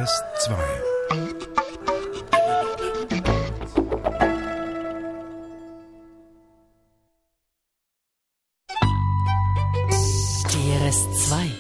DRS2. DRS2.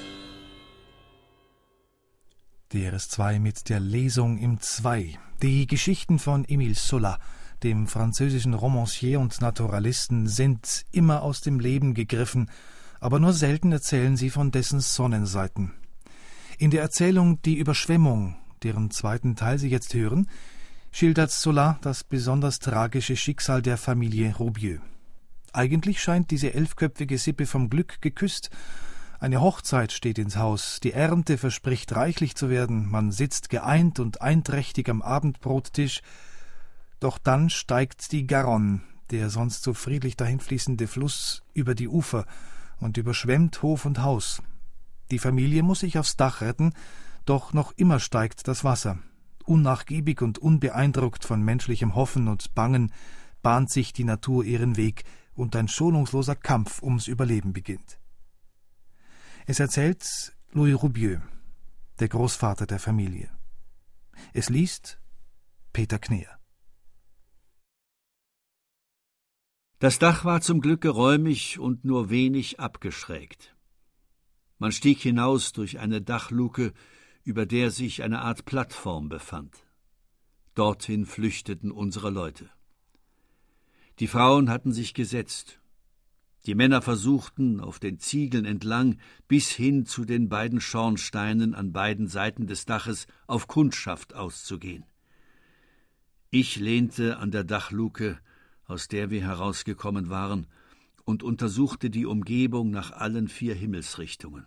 DRS2 mit der Lesung im 2. Die Geschichten von Émile Zola, dem französischen Romancier und Naturalisten, sind immer aus dem Leben gegriffen, aber nur selten erzählen sie von dessen Sonnenseiten. In der Erzählung Die Überschwemmung, deren zweiten Teil Sie jetzt hören, schildert Zola das besonders tragische Schicksal der Familie Roubieux. Eigentlich scheint diese 11-köpfige Sippe vom Glück geküsst. Eine Hochzeit steht ins Haus, die Ernte verspricht reichlich zu werden, man sitzt geeint und einträchtig am Abendbrottisch, doch dann steigt die Garonne, der sonst so friedlich dahinfließende Fluss, über die Ufer und überschwemmt Hof und Haus. Die Familie muss sich aufs Dach retten, doch noch immer steigt das Wasser. Unnachgiebig und unbeeindruckt von menschlichem Hoffen und Bangen bahnt sich die Natur ihren Weg und ein schonungsloser Kampf ums Überleben beginnt. Es erzählt Louis Roubieux, der Großvater der Familie. Es liest Peter Kneer. Das Dach war zum Glück geräumig und nur wenig abgeschrägt. Man stieg hinaus durch eine Dachluke, über der sich eine Art Plattform befand. Dorthin flüchteten unsere Leute. Die Frauen hatten sich gesetzt. Die Männer versuchten, auf den Ziegeln entlang bis hin zu den beiden Schornsteinen an beiden Seiten des Daches auf Kundschaft auszugehen. Ich lehnte an der Dachluke, aus der wir herausgekommen waren, und untersuchte die Umgebung nach allen 4 Himmelsrichtungen.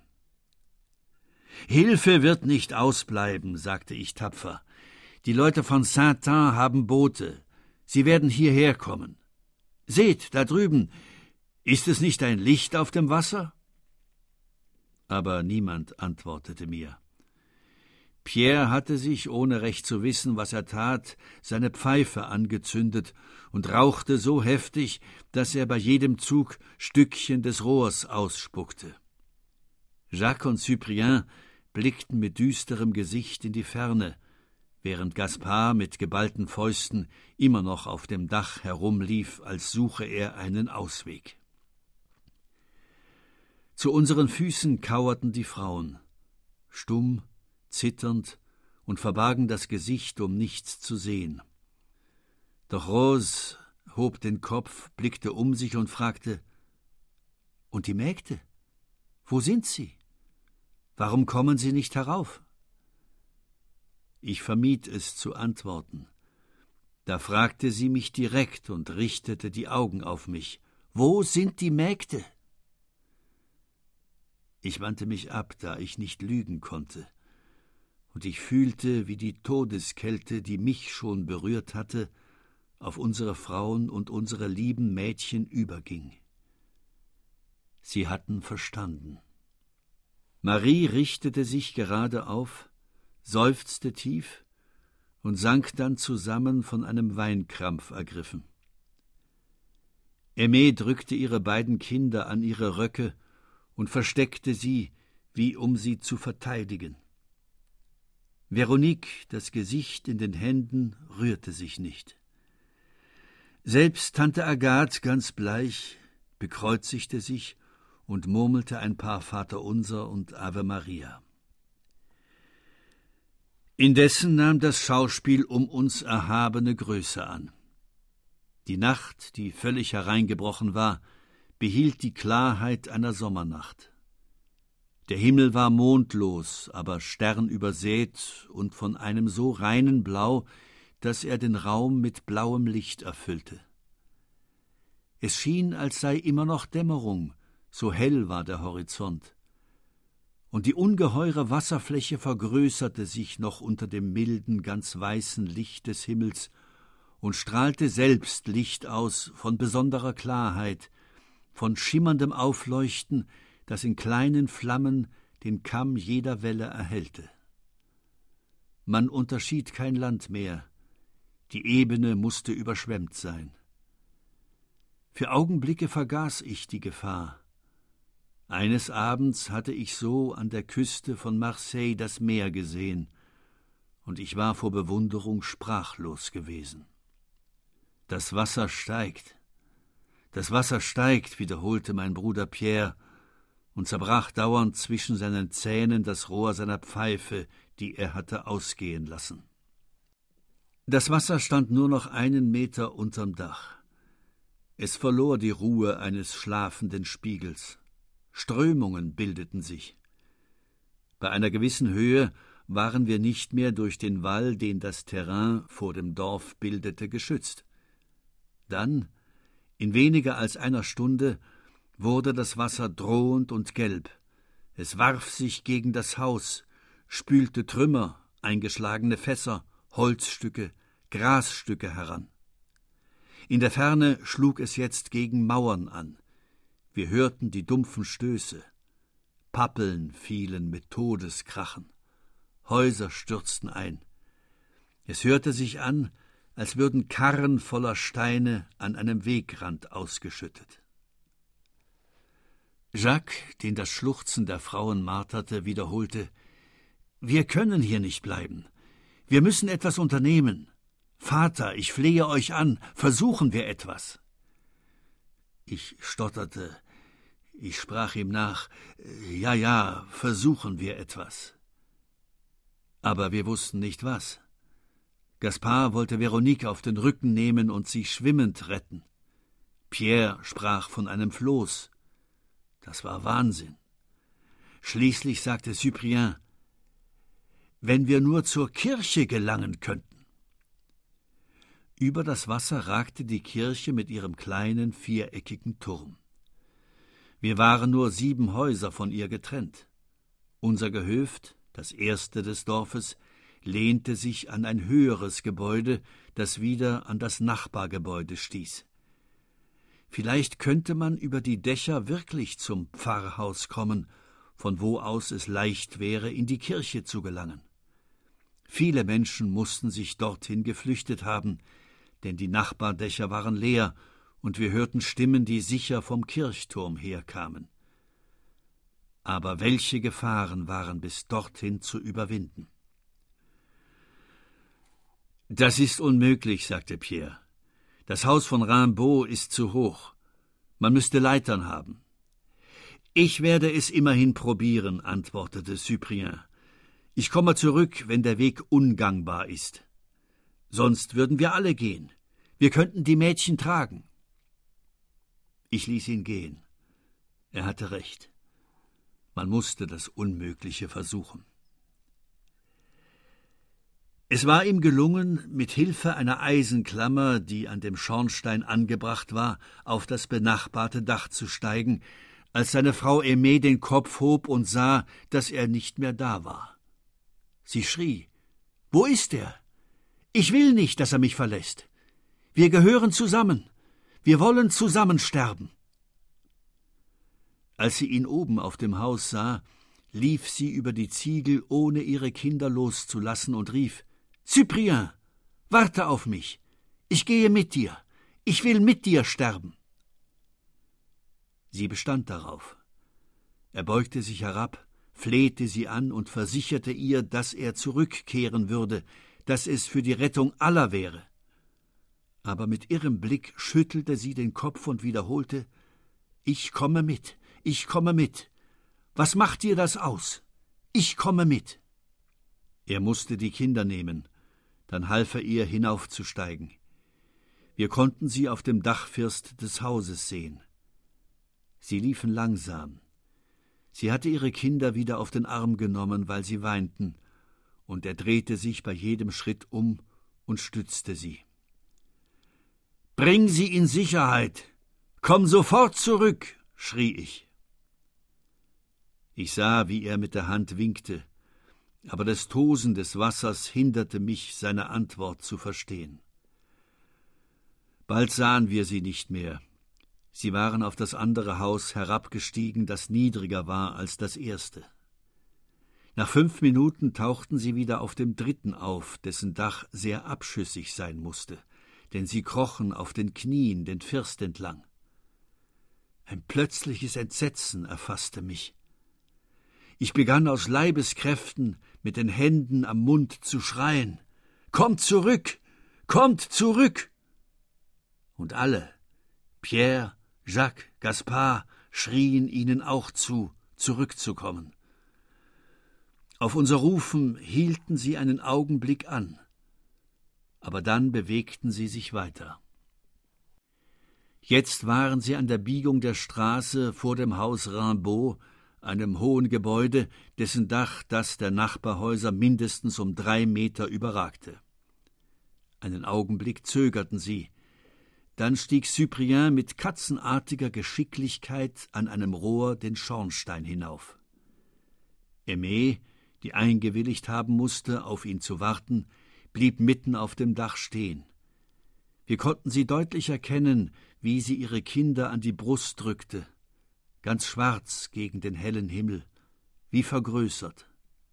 »Hilfe wird nicht ausbleiben«, sagte ich tapfer. »Die Leute von Saint-Ouen haben Boote. Sie werden hierher kommen. Seht, da drüben, ist es nicht ein Licht auf dem Wasser?« Aber niemand antwortete mir. Pierre hatte sich, ohne recht zu wissen, was er tat, seine Pfeife angezündet und rauchte so heftig, dass er bei jedem Zug Stückchen des Rohrs ausspuckte. Jacques und Cyprien blickten mit düsterem Gesicht in die Ferne, während Gaspard mit geballten Fäusten immer noch auf dem Dach herumlief, als suche er einen Ausweg. Zu unseren Füßen kauerten die Frauen, stumm, zitternd und verbargen das Gesicht, um nichts zu sehen. Doch Rose hob den Kopf, blickte um sich und fragte: »Und die Mägde? Wo sind sie? Warum kommen sie nicht herauf?« Ich vermied es zu antworten. Da fragte sie mich direkt und richtete die Augen auf mich: »Wo sind die Mägde?« Ich wandte mich ab, da ich nicht lügen konnte, und ich fühlte, wie die Todeskälte, die mich schon berührt hatte, auf unsere Frauen und unsere lieben Mädchen überging. Sie hatten verstanden. Marie richtete sich gerade auf, seufzte tief und sank dann zusammen, von einem Weinkrampf ergriffen. Aimée drückte ihre beiden Kinder an ihre Röcke und versteckte sie, wie um sie zu verteidigen. Veronique, das Gesicht in den Händen, rührte sich nicht. Selbst Tante Agathe, ganz bleich, bekreuzigte sich und murmelte ein paar Vaterunser und Ave Maria. Indessen nahm das Schauspiel um uns erhabene Größe an. Die Nacht, die völlig hereingebrochen war, behielt die Klarheit einer Sommernacht. Der Himmel war mondlos, aber sternübersät und von einem so reinen Blau, dass er den Raum mit blauem Licht erfüllte. Es schien, als sei immer noch Dämmerung, so hell war der Horizont. Und die ungeheure Wasserfläche vergrößerte sich noch unter dem milden, ganz weißen Licht des Himmels und strahlte selbst Licht aus von besonderer Klarheit, von schimmerndem Aufleuchten, das in kleinen Flammen den Kamm jeder Welle erhellte. Man unterschied kein Land mehr, die Ebene musste überschwemmt sein. Für Augenblicke vergaß ich die Gefahr. Eines Abends hatte ich so an der Küste von Marseille das Meer gesehen, und ich war vor Bewunderung sprachlos gewesen. »Das Wasser steigt, das Wasser steigt«, wiederholte mein Bruder Pierre und zerbrach dauernd zwischen seinen Zähnen das Rohr seiner Pfeife, die er hatte ausgehen lassen. Das Wasser stand nur noch 1 Meter unterm Dach. Es verlor die Ruhe eines schlafenden Spiegels. Strömungen bildeten sich. Bei einer gewissen Höhe waren wir nicht mehr durch den Wall, den das Terrain vor dem Dorf bildete, geschützt. Dann, in weniger als einer Stunde, wurde das Wasser drohend und gelb. Es warf sich gegen das Haus, spülte Trümmer, eingeschlagene Fässer, Holzstücke, Grasstücke heran. In der Ferne schlug es jetzt gegen Mauern an. Wir hörten die dumpfen Stöße. Pappeln fielen mit Todeskrachen. Häuser stürzten ein. Es hörte sich an, als würden Karren voller Steine an einem Wegrand ausgeschüttet. Jacques, den das Schluchzen der Frauen marterte, wiederholte: »Wir können hier nicht bleiben. Wir müssen etwas unternehmen. Vater, ich flehe euch an, versuchen wir etwas.« Ich stotterte. Ich sprach ihm nach: Ja, versuchen wir etwas. Aber wir wussten nicht was. Gaspard wollte Veronique auf den Rücken nehmen und sie schwimmend retten. Pierre sprach von einem Floß. Das war Wahnsinn. Schließlich sagte Cyprien: »Wenn wir nur zur Kirche gelangen könnten.« Über das Wasser ragte die Kirche mit ihrem kleinen, viereckigen Turm. Wir waren nur 7 Häuser von ihr getrennt. Unser Gehöft, das erste des Dorfes, lehnte sich an ein höheres Gebäude, das wieder an das Nachbargebäude stieß. Vielleicht könnte man über die Dächer wirklich zum Pfarrhaus kommen, von wo aus es leicht wäre, in die Kirche zu gelangen. Viele Menschen mussten sich dorthin geflüchtet haben, denn die Nachbardächer waren leer, und wir hörten Stimmen, die sicher vom Kirchturm herkamen. Aber welche Gefahren waren bis dorthin zu überwinden? »Das ist unmöglich«, sagte Pierre. »Das Haus von Rimbaud ist zu hoch. Man müsste Leitern haben.« »Ich werde es immerhin probieren«, antwortete Cyprien. »Ich komme zurück, wenn der Weg ungangbar ist. Sonst würden wir alle gehen. Wir könnten die Mädchen tragen.« Ich ließ ihn gehen. Er hatte recht. Man musste das Unmögliche versuchen. Es war ihm gelungen, mit Hilfe einer Eisenklammer, die an dem Schornstein angebracht war, auf das benachbarte Dach zu steigen, als seine Frau Aimée den Kopf hob und sah, dass er nicht mehr da war. Sie schrie: »Wo ist er? Ich will nicht, dass er mich verlässt. Wir gehören zusammen. Wir wollen zusammen sterben.« Als sie ihn oben auf dem Haus sah, lief sie über die Ziegel, ohne ihre Kinder loszulassen, und rief: »Cyprien, warte auf mich. Ich gehe mit dir. Ich will mit dir sterben.« Sie bestand darauf. Er beugte sich herab, flehte sie an und versicherte ihr, dass er zurückkehren würde, dass es für die Rettung aller wäre. Aber mit irrem Blick schüttelte sie den Kopf und wiederholte: »Ich komme mit, ich komme mit. Was macht dir das aus? Ich komme mit.« Er musste die Kinder nehmen, dann half er ihr, hinaufzusteigen. Wir konnten sie auf dem Dachfirst des Hauses sehen. Sie liefen langsam. Sie hatte ihre Kinder wieder auf den Arm genommen, weil sie weinten, und er drehte sich bei jedem Schritt um und stützte sie. »Bring sie in Sicherheit! Komm sofort zurück!« schrie ich. Ich sah, wie er mit der Hand winkte, aber das Tosen des Wassers hinderte mich, seine Antwort zu verstehen. Bald sahen wir sie nicht mehr. Sie waren auf das andere Haus herabgestiegen, das niedriger war als das erste. Nach 5 Minuten tauchten sie wieder auf dem dritten auf, dessen Dach sehr abschüssig sein musste, denn sie krochen auf den Knien den First entlang. Ein plötzliches Entsetzen erfasste mich. Ich begann aus Leibeskräften, mit den Händen am Mund zu schreien: »Kommt zurück! Kommt zurück!« Und alle, Pierre, Jacques, Gaspard, schrien ihnen auch zu, zurückzukommen. Auf unser Rufen hielten sie einen Augenblick an, aber dann bewegten sie sich weiter. Jetzt waren sie an der Biegung der Straße vor dem Haus Rimbaud, einem hohen Gebäude, dessen Dach das der Nachbarhäuser mindestens um 3 Meter überragte. Einen Augenblick zögerten sie. Dann stieg Cyprien mit katzenartiger Geschicklichkeit an einem Rohr den Schornstein hinauf. Aimée, die eingewilligt haben musste, auf ihn zu warten, blieb mitten auf dem Dach stehen. Wir konnten sie deutlich erkennen, wie sie ihre Kinder an die Brust drückte, ganz schwarz gegen den hellen Himmel, wie vergrößert.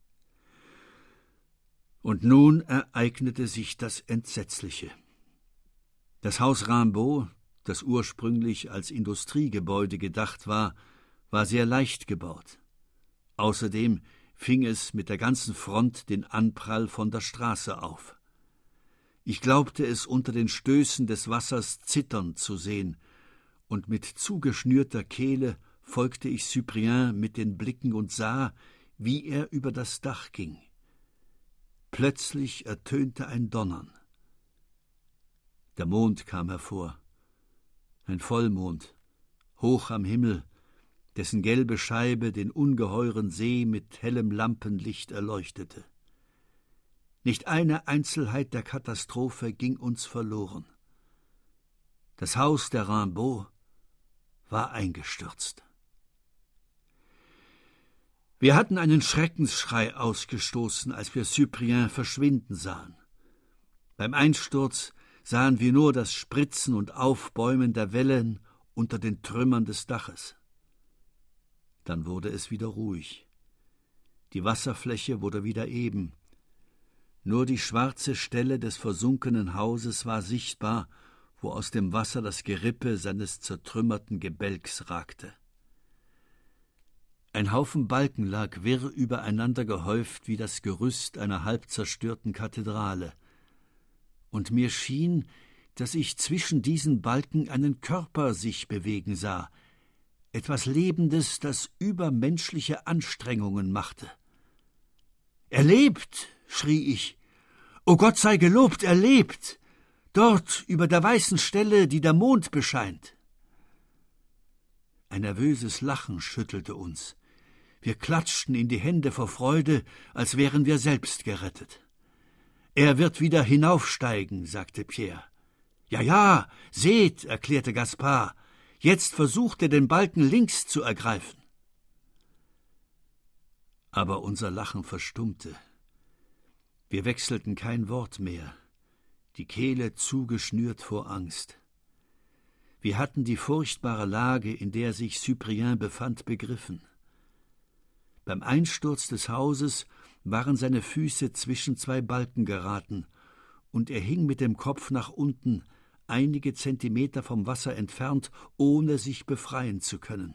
Und nun ereignete sich das Entsetzliche. Das Haus Rimbaud, das ursprünglich als Industriegebäude gedacht war, war sehr leicht gebaut. Außerdem fing es mit der ganzen Front den Anprall von der Straße auf. Ich glaubte es unter den Stößen des Wassers zittern zu sehen, und mit zugeschnürter Kehle folgte ich Cyprien mit den Blicken und sah, wie er über das Dach ging. Plötzlich ertönte ein Donnern. Der Mond kam hervor, ein Vollmond, hoch am Himmel, dessen gelbe Scheibe den ungeheuren See mit hellem Lampenlicht erleuchtete. Nicht eine Einzelheit der Katastrophe ging uns verloren. Das Haus der Rimbaud war eingestürzt. Wir hatten einen Schreckensschrei ausgestoßen, als wir Cyprien verschwinden sahen. Beim Einsturz sahen wir nur das Spritzen und Aufbäumen der Wellen unter den Trümmern des Daches. Dann wurde es wieder ruhig. Die Wasserfläche wurde wieder eben. Nur die schwarze Stelle des versunkenen Hauses war sichtbar, wo aus dem Wasser das Gerippe seines zertrümmerten Gebälks ragte. Ein Haufen Balken lag wirr übereinander gehäuft wie das Gerüst einer halb zerstörten Kathedrale. Und mir schien, dass ich zwischen diesen Balken einen Körper sich bewegen sah, etwas Lebendes, das übermenschliche Anstrengungen machte. »Er lebt!« schrie ich. »O Gott sei gelobt, er lebt! Dort, über der weißen Stelle, die der Mond bescheint!« Ein nervöses Lachen schüttelte uns. Wir klatschten in die Hände vor Freude, als wären wir selbst gerettet. »Er wird wieder hinaufsteigen«, sagte Pierre. »Ja, ja, seht«, erklärte Gaspard, »jetzt versucht er, den Balken links zu ergreifen.« Aber unser Lachen verstummte. Wir wechselten kein Wort mehr, die Kehle zugeschnürt vor Angst. Wir hatten die furchtbare Lage, in der sich Cyprien befand, begriffen. Beim Einsturz des Hauses waren seine Füße zwischen 2 Balken geraten, und er hing mit dem Kopf nach unten, einige Zentimeter vom Wasser entfernt, ohne sich befreien zu können.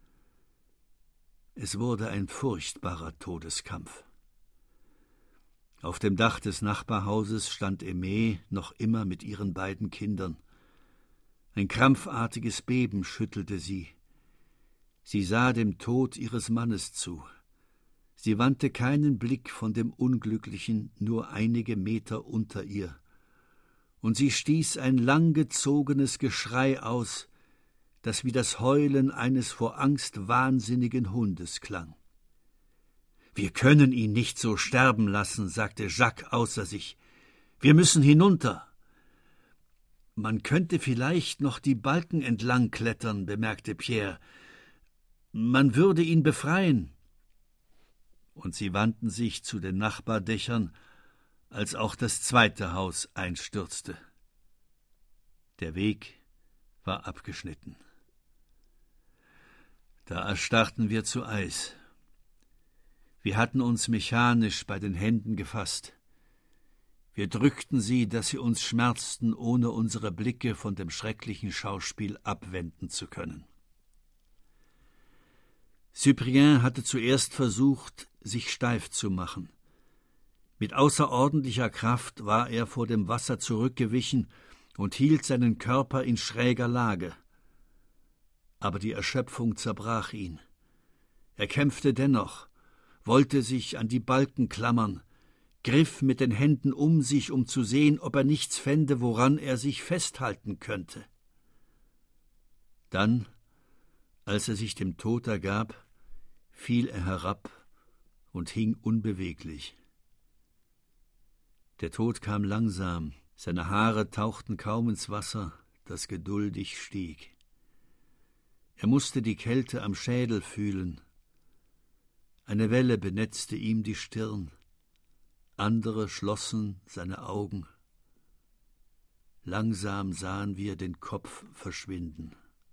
Es wurde ein furchtbarer Todeskampf. Auf dem Dach des Nachbarhauses stand Aimée noch immer mit ihren beiden Kindern. Ein krampfartiges Beben schüttelte sie. Sie sah dem Tod ihres Mannes zu. Sie wandte keinen Blick von dem Unglücklichen nur einige Meter unter ihr. Und sie stieß ein langgezogenes Geschrei aus, das wie das Heulen eines vor Angst wahnsinnigen Hundes klang. »Wir können ihn nicht so sterben lassen«, sagte Jacques außer sich. »Wir müssen hinunter.« »Man könnte vielleicht noch die Balken entlang klettern«, bemerkte Pierre. »Man würde ihn befreien.« Und sie wandten sich zu den Nachbardächern, als auch das zweite Haus einstürzte. Der Weg war abgeschnitten. Da erstarrten wir zu Eis. Wir hatten uns mechanisch bei den Händen gefasst. Wir drückten sie, dass sie uns schmerzten, ohne unsere Blicke von dem schrecklichen Schauspiel abwenden zu können. Cyprien hatte zuerst versucht, sich steif zu machen, Mit außerordentlicher Kraft war er vor dem Wasser zurückgewichen und hielt seinen Körper in schräger Lage. Aber die Erschöpfung zerbrach ihn. Er kämpfte dennoch, wollte sich an die Balken klammern, griff mit den Händen um sich, um zu sehen, ob er nichts fände, woran er sich festhalten könnte. Dann, als er sich dem Tod ergab, fiel er herab und hing unbeweglich. Der Tod kam langsam, seine Haare tauchten kaum ins Wasser, das geduldig stieg. Er musste die Kälte am Schädel fühlen. Eine Welle benetzte ihm die Stirn, andere schlossen seine Augen. Langsam sahen wir den Kopf verschwinden.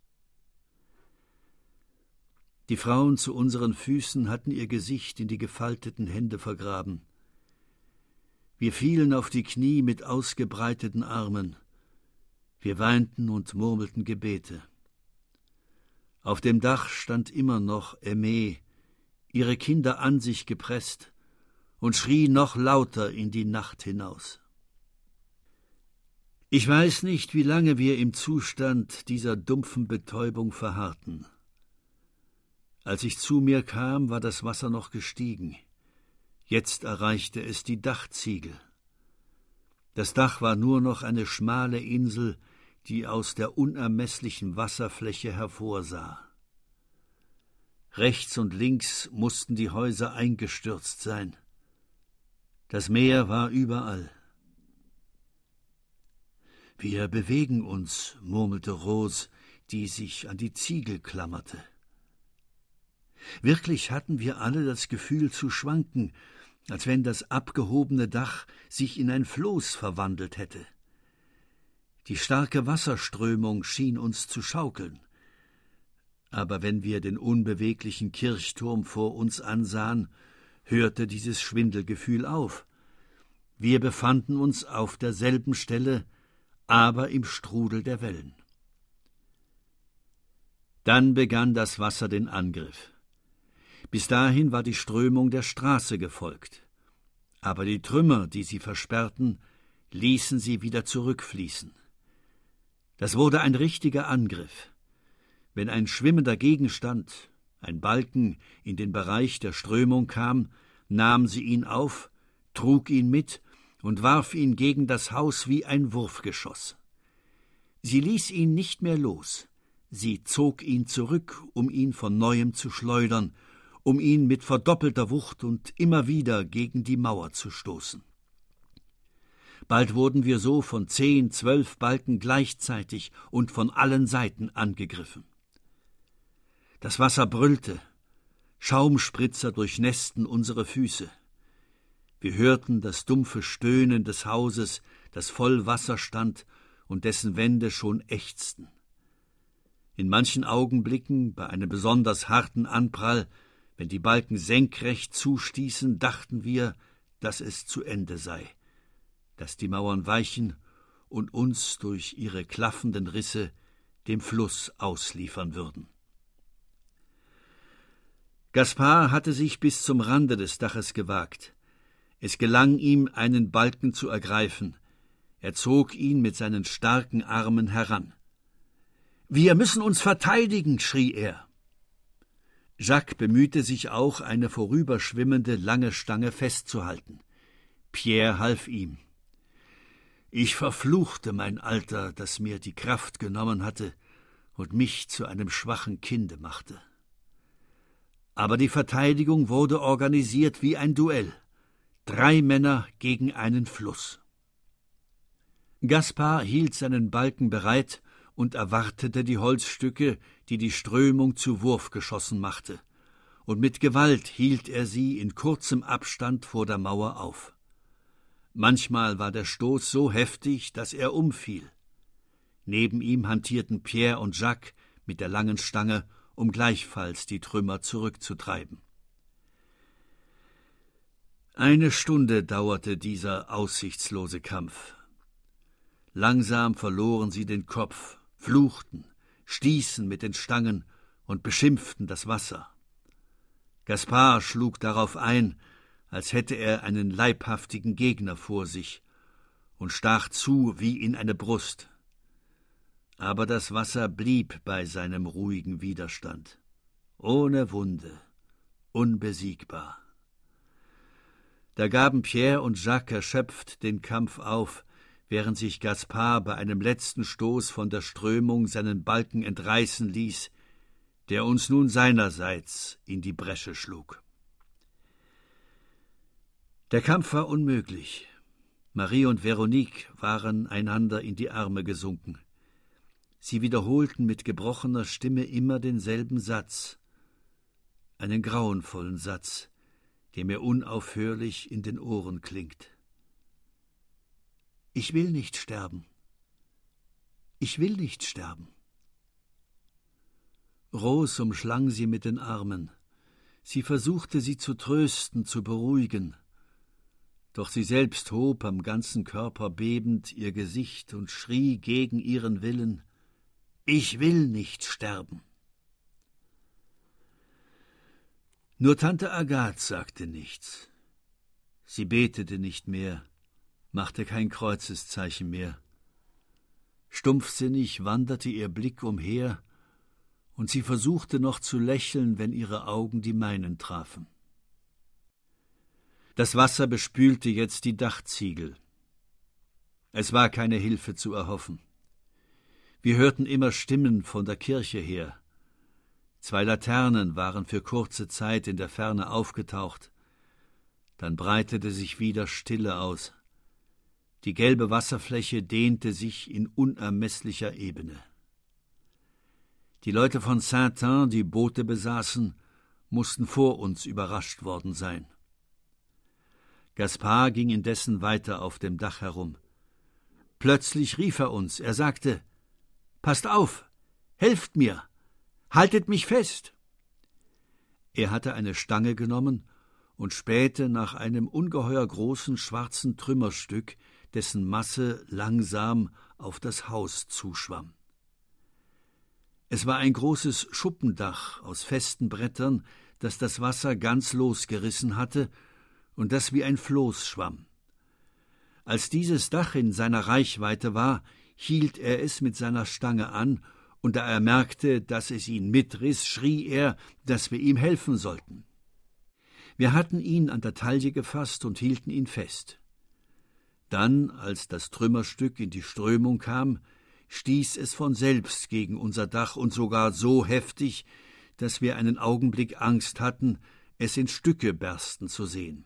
Die Frauen zu unseren Füßen hatten ihr Gesicht in die gefalteten Hände vergraben. Wir fielen auf die Knie mit ausgebreiteten Armen. Wir weinten und murmelten Gebete. Auf dem Dach stand immer noch Aimée, ihre Kinder an sich gepresst, und schrie noch lauter in die Nacht hinaus. Ich weiß nicht, wie lange wir im Zustand dieser dumpfen Betäubung verharrten. Als ich zu mir kam, war das Wasser noch gestiegen. Jetzt erreichte es die Dachziegel. Das Dach war nur noch eine schmale Insel, die aus der unermesslichen Wasserfläche hervorsah. Rechts und links mussten die Häuser eingestürzt sein. Das Meer war überall. »Wir bewegen uns«, murmelte Rose, die sich an die Ziegel klammerte. Wirklich hatten wir alle das Gefühl zu schwanken, als wenn das abgehobene Dach sich in ein Floß verwandelt hätte. Die starke Wasserströmung schien uns zu schaukeln. Aber wenn wir den unbeweglichen Kirchturm vor uns ansahen, hörte dieses Schwindelgefühl auf. Wir befanden uns auf derselben Stelle, aber im Strudel der Wellen. Dann begann das Wasser den Angriff. Bis dahin war die Strömung der Straße gefolgt. Aber die Trümmer, die sie versperrten, ließen sie wieder zurückfließen. Das wurde ein richtiger Angriff. Wenn ein schwimmender Gegenstand, ein Balken, in den Bereich der Strömung kam, nahm sie ihn auf, trug ihn mit und warf ihn gegen das Haus wie ein Wurfgeschoss. Sie ließ ihn nicht mehr los. Sie zog ihn zurück, um ihn von Neuem zu schleudern, um ihn mit verdoppelter Wucht und immer wieder gegen die Mauer zu stoßen. Bald wurden wir so von 10, 12 Balken gleichzeitig und von allen Seiten angegriffen. Das Wasser brüllte, Schaumspritzer durchnässten unsere Füße. Wir hörten das dumpfe Stöhnen des Hauses, das voll Wasser stand und dessen Wände schon ächzten. In manchen Augenblicken, bei einem besonders harten Anprall, wenn die Balken senkrecht zustießen, dachten wir, dass es zu Ende sei, dass die Mauern weichen und uns durch ihre klaffenden Risse dem Fluss ausliefern würden. Gaspard hatte sich bis zum Rande des Daches gewagt. Es gelang ihm, einen Balken zu ergreifen. Er zog ihn mit seinen starken Armen heran. »Wir müssen uns verteidigen«, schrie er. Jacques bemühte sich auch, eine vorüberschwimmende lange Stange festzuhalten. Pierre half ihm. Ich verfluchte mein Alter, das mir die Kraft genommen hatte und mich zu einem schwachen Kinde machte. Aber die Verteidigung wurde organisiert wie ein Duell. 3 Männer gegen einen Fluss. Gaspard hielt seinen Balken bereit und erwartete die Holzstücke, die die Strömung zu Wurfgeschossen machte, und mit Gewalt hielt er sie in kurzem Abstand vor der Mauer auf. Manchmal war der Stoß so heftig, dass er umfiel. Neben ihm hantierten Pierre und Jacques mit der langen Stange, um gleichfalls die Trümmer zurückzutreiben. Eine Stunde dauerte dieser aussichtslose Kampf. Langsam verloren sie den Kopf, fluchten, stießen mit den Stangen und beschimpften das Wasser. Gaspard schlug darauf ein, als hätte er einen leibhaftigen Gegner vor sich, und stach zu wie in eine Brust. Aber das Wasser blieb bei seinem ruhigen Widerstand, ohne Wunde, unbesiegbar. Da gaben Pierre und Jacques erschöpft den Kampf auf, während sich Gaspard bei einem letzten Stoß von der Strömung seinen Balken entreißen ließ, der uns nun seinerseits in die Bresche schlug. Der Kampf war unmöglich. Marie und Veronique waren einander in die Arme gesunken. Sie wiederholten mit gebrochener Stimme immer denselben Satz, einen grauenvollen Satz, der mir unaufhörlich in den Ohren klingt. Ich will nicht sterben. Ich will nicht sterben. Rose umschlang sie mit den Armen. Sie versuchte, sie zu trösten, zu beruhigen. Doch sie selbst hob am ganzen Körper bebend ihr Gesicht und schrie gegen ihren Willen: Ich will nicht sterben. Nur Tante Agathe sagte nichts. Sie betete nicht mehr, machte kein Kreuzeszeichen mehr. Stumpfsinnig wanderte ihr Blick umher, und sie versuchte noch zu lächeln, wenn ihre Augen die meinen trafen. Das Wasser bespülte jetzt die Dachziegel. Es war keine Hilfe zu erhoffen. Wir hörten immer Stimmen von der Kirche her. 2 Laternen waren für kurze Zeit in der Ferne aufgetaucht. Dann breitete sich wieder Stille aus. Die gelbe Wasserfläche dehnte sich in unermesslicher Ebene. Die Leute von Saint-Ouen, die Boote besaßen, mussten vor uns überrascht worden sein. Gaspard ging indessen weiter auf dem Dach herum. Plötzlich rief er uns. Er sagte: »Passt auf! Helft mir! Haltet mich fest!« Er hatte eine Stange genommen und spähte nach einem ungeheuer großen schwarzen Trümmerstück, dessen Masse langsam auf das Haus zuschwamm. Es war ein großes Schuppendach aus festen Brettern, das das Wasser ganz losgerissen hatte und das wie ein Floß schwamm. Als dieses Dach in seiner Reichweite war, hielt er es mit seiner Stange an, und da er merkte, dass es ihn mitriss, schrie er, dass wir ihm helfen sollten. Wir hatten ihn an der Taille gefasst und hielten ihn fest. Dann, als das Trümmerstück in die Strömung kam, stieß es von selbst gegen unser Dach und sogar so heftig, dass wir einen Augenblick Angst hatten, es in Stücke bersten zu sehen.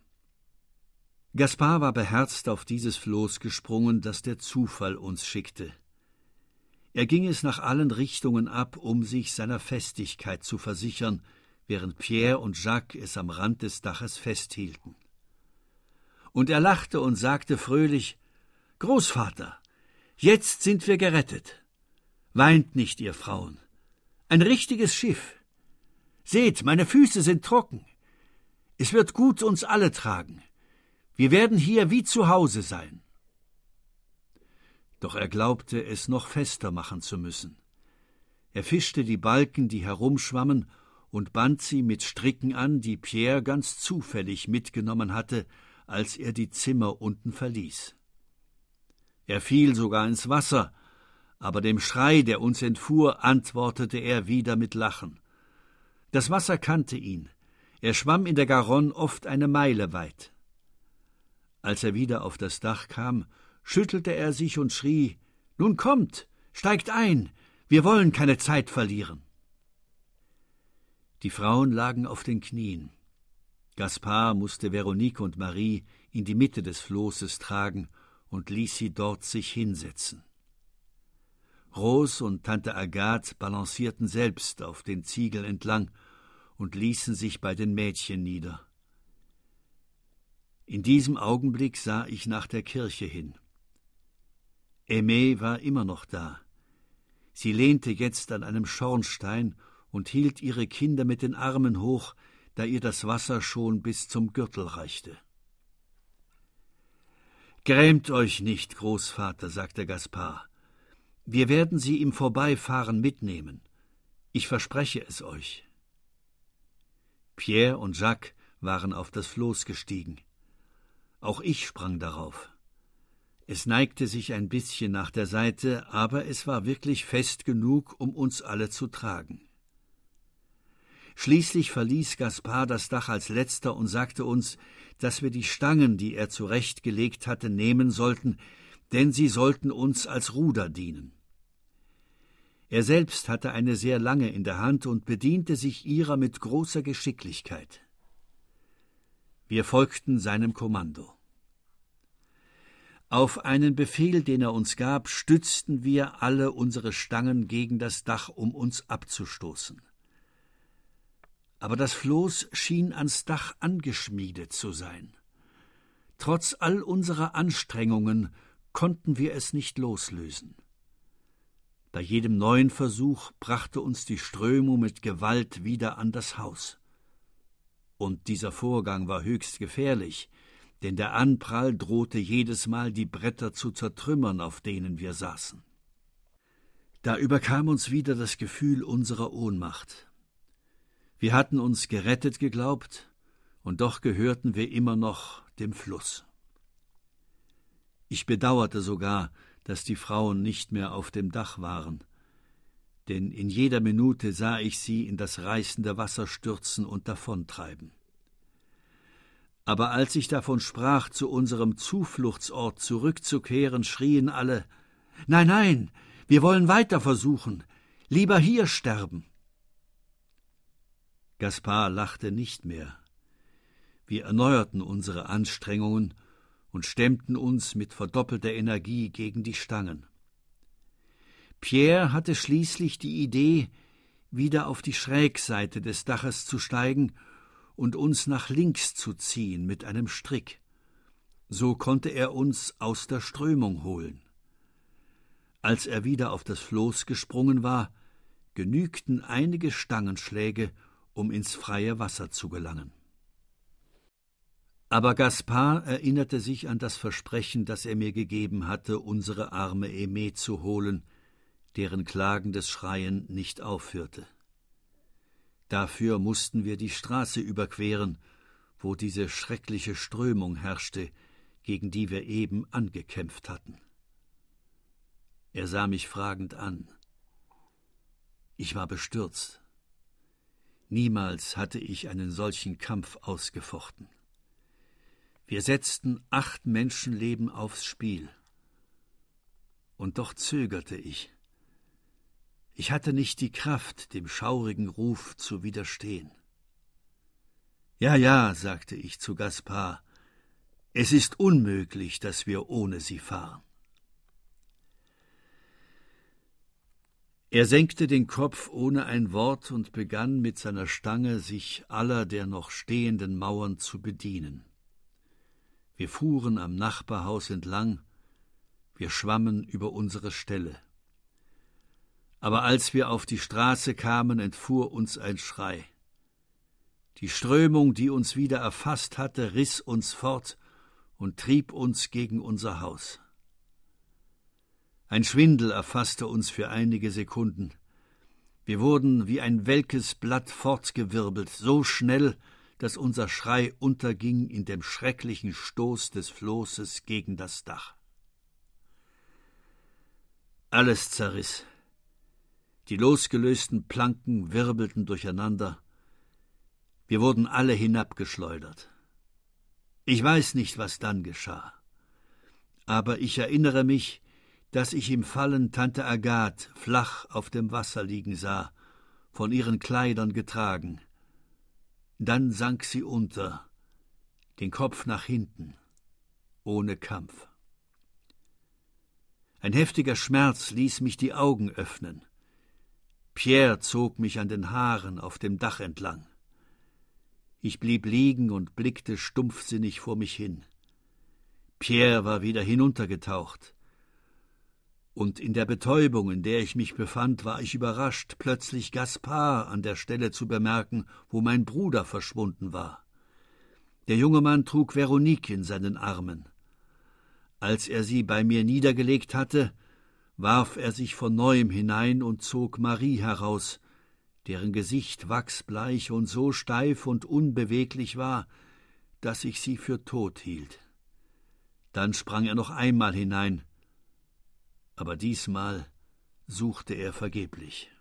Gaspard war beherzt auf dieses Floß gesprungen, das der Zufall uns schickte. Er ging es nach allen Richtungen ab, um sich seiner Festigkeit zu versichern, während Pierre und Jacques es am Rand des Daches festhielten. Und er lachte und sagte fröhlich: »Großvater, jetzt sind wir gerettet. Weint nicht, ihr Frauen. Ein richtiges Schiff. Seht, meine Füße sind trocken. Es wird gut uns alle tragen. Wir werden hier wie zu Hause sein.« Doch er glaubte, es noch fester machen zu müssen. Er fischte die Balken, die herumschwammen, und band sie mit Stricken an, die Pierre ganz zufällig mitgenommen hatte, als er die Zimmer unten verließ. Er fiel sogar ins Wasser, aber dem Schrei, der uns entfuhr, antwortete er wieder mit Lachen. Das Wasser kannte ihn. Er schwamm in der Garonne oft eine Meile weit. Als er wieder auf das Dach kam, schüttelte er sich und schrie: »Nun kommt, steigt ein, wir wollen keine Zeit verlieren.« Die Frauen lagen auf den Knien. Gaspard musste Veronique und Marie in die Mitte des Floßes tragen und ließ sie dort sich hinsetzen. Rose und Tante Agathe balancierten selbst auf den Ziegeln entlang und ließen sich bei den Mädchen nieder. In diesem Augenblick sah ich nach der Kirche hin. Aimée war immer noch da. Sie lehnte jetzt an einem Schornstein und hielt ihre Kinder mit den Armen hoch, da ihr das Wasser schon bis zum Gürtel reichte. »Grämt euch nicht, Großvater«, sagte Gaspard. »Wir werden sie im Vorbeifahren mitnehmen. Ich verspreche es euch.« Pierre und Jacques waren auf das Floß gestiegen. Auch ich sprang darauf. Es neigte sich ein bisschen nach der Seite, aber es war wirklich fest genug, um uns alle zu tragen. Schließlich verließ Gaspar das Dach als letzter und sagte uns, dass wir die Stangen, die er zurechtgelegt hatte, nehmen sollten, denn sie sollten uns als Ruder dienen. Er selbst hatte eine sehr lange in der Hand und bediente sich ihrer mit großer Geschicklichkeit. Wir folgten seinem Kommando. Auf einen Befehl, den er uns gab, stützten wir alle unsere Stangen gegen das Dach, um uns abzustoßen. Aber das Floß schien ans Dach angeschmiedet zu sein. Trotz all unserer Anstrengungen konnten wir es nicht loslösen. Bei jedem neuen Versuch brachte uns die Strömung mit Gewalt wieder an das Haus. Und dieser Vorgang war höchst gefährlich, denn der Anprall drohte jedes Mal, die Bretter zu zertrümmern, auf denen wir saßen. Da überkam uns wieder das Gefühl unserer Ohnmacht. Wir hatten uns gerettet geglaubt, und doch gehörten wir immer noch dem Fluss. Ich bedauerte sogar, dass die Frauen nicht mehr auf dem Dach waren, denn in jeder Minute sah ich sie in das reißende Wasser stürzen und davontreiben. Aber als ich davon sprach, zu unserem Zufluchtsort zurückzukehren, schrien alle: »Nein, nein, wir wollen weiter versuchen, lieber hier sterben!« Gaspar lachte nicht mehr. Wir erneuerten unsere Anstrengungen und stemmten uns mit verdoppelter Energie gegen die Stangen. Pierre hatte schließlich die Idee, wieder auf die Schrägseite des Daches zu steigen und uns nach links zu ziehen mit einem Strick. So konnte er uns aus der Strömung holen. Als er wieder auf das Floß gesprungen war, genügten einige Stangenschläge, um ins freie Wasser zu gelangen. Aber Gaspar erinnerte sich an das Versprechen, das er mir gegeben hatte, unsere arme Aimée zu holen, deren klagendes Schreien nicht aufhörte. Dafür mussten wir die Straße überqueren, wo diese schreckliche Strömung herrschte, gegen die wir eben angekämpft hatten. Er sah mich fragend an. Ich war bestürzt. Niemals hatte ich einen solchen Kampf ausgefochten. Wir setzten 8 Menschenleben aufs Spiel. Und doch zögerte ich. Ich hatte nicht die Kraft, dem schaurigen Ruf zu widerstehen. »Ja, ja«, sagte ich zu Gaspar, »es ist unmöglich, dass wir ohne sie fahren.« Er senkte den Kopf ohne ein Wort und begann mit seiner Stange, sich aller der noch stehenden Mauern zu bedienen. Wir fuhren am Nachbarhaus entlang, wir schwammen über unsere Ställe. Aber als wir auf die Straße kamen, entfuhr uns ein Schrei. Die Strömung, die uns wieder erfasst hatte, riss uns fort und trieb uns gegen unser Haus. Ein Schwindel erfasste uns für einige Sekunden. Wir wurden wie ein welkes Blatt fortgewirbelt, so schnell, dass unser Schrei unterging in dem schrecklichen Stoß des Floßes gegen das Dach. Alles zerriss. Die losgelösten Planken wirbelten durcheinander. Wir wurden alle hinabgeschleudert. Ich weiß nicht, was dann geschah. Aber ich erinnere mich, dass ich im Fallen Tante Agathe flach auf dem Wasser liegen sah, von ihren Kleidern getragen. Dann sank sie unter, den Kopf nach hinten, ohne Kampf. Ein heftiger Schmerz ließ mich die Augen öffnen. Pierre zog mich an den Haaren auf dem Dach entlang. Ich blieb liegen und blickte stumpfsinnig vor mich hin. Pierre war wieder hinuntergetaucht. Und in der Betäubung, in der ich mich befand, war ich überrascht, plötzlich Gaspar an der Stelle zu bemerken, wo mein Bruder verschwunden war. Der junge Mann trug Veronique in seinen Armen. Als er sie bei mir niedergelegt hatte, warf er sich von neuem hinein und zog Marie heraus, deren Gesicht wachsbleich und so steif und unbeweglich war, dass ich sie für tot hielt. Dann sprang er noch einmal hinein, aber diesmal suchte er vergeblich.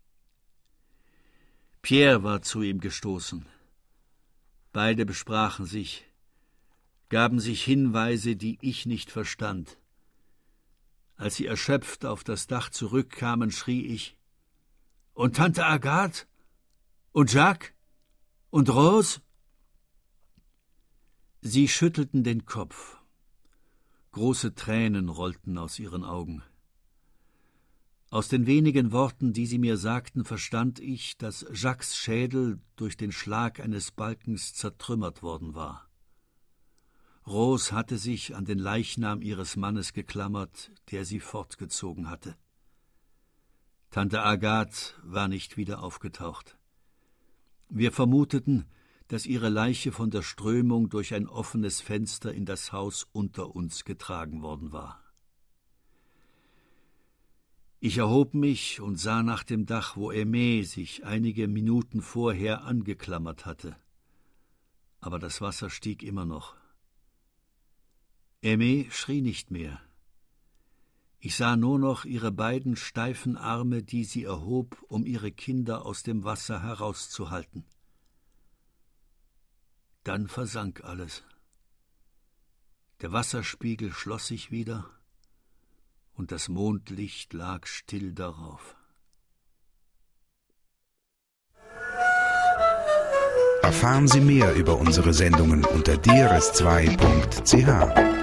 Pierre war zu ihm gestoßen. Beide besprachen sich, gaben sich Hinweise, die ich nicht verstand. Als sie erschöpft auf das Dach zurückkamen, schrie ich: »Und Tante Agathe? Und Jacques? Und Rose?« Sie schüttelten den Kopf. Große Tränen rollten aus ihren Augen. Aus den wenigen Worten, die sie mir sagten, verstand ich, dass Jacques' Schädel durch den Schlag eines Balkens zertrümmert worden war. Rose hatte sich an den Leichnam ihres Mannes geklammert, der sie fortgezogen hatte. Tante Agathe war nicht wieder aufgetaucht. Wir vermuteten, dass ihre Leiche von der Strömung durch ein offenes Fenster in das Haus unter uns getragen worden war. Ich erhob mich und sah nach dem Dach, wo Aimée sich einige Minuten vorher angeklammert hatte. Aber das Wasser stieg immer noch. Aimée schrie nicht mehr. Ich sah nur noch ihre beiden steifen Arme, die sie erhob, um ihre Kinder aus dem Wasser herauszuhalten. Dann versank alles. Der Wasserspiegel schloss sich wieder, und das Mondlicht lag still darauf. Erfahren Sie mehr über unsere Sendungen unter drs2.ch.